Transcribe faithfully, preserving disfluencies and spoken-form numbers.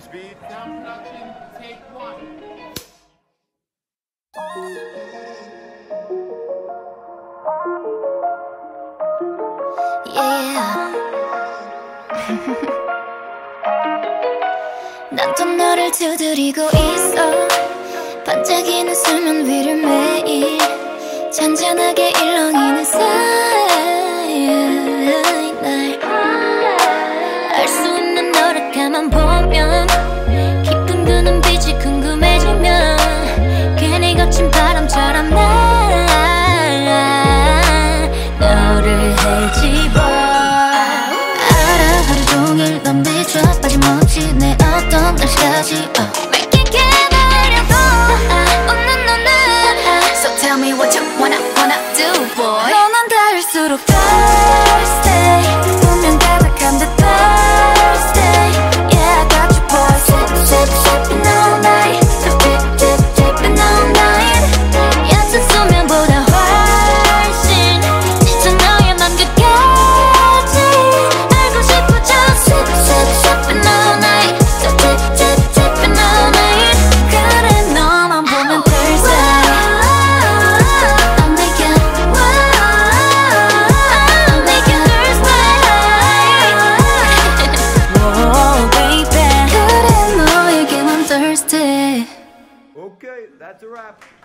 Speed. Sound production, take one. Yeah. 난 또 너를 두드리고 있어. 반짝이는 수면 위를 매일 잔잔하게 일렁이는 사이. 날 알 수 있는 너를 가만 보면 깊은 그 눈빛이 궁금해지면 괜히 거친 바람처럼 나 너를 헤집어. 알아 하루 종일 넌 비춰 빠짐없이 내 어떤 날씨까지 uh. Make it get 하려고 웃는 너는 So tell me what you wanna wanna do boy. 너는 닿을수록 thirsty 분명 가득한 듯 thirsty. Yeah I got you boy. Sip sip sipping all night. Dip dip dip dipping all night. 얕은 수면보다 훨씬 짙은 너의 맘 끝까지 알고 싶어. Just sip sip sipping all night. Dip dip dip dipping all night. 그래 너만 보면 thirsty. I'm naked. I'm naked thirsty. Whoa baby. 그래 너에게만 thirsty. Okay, that's a wrap.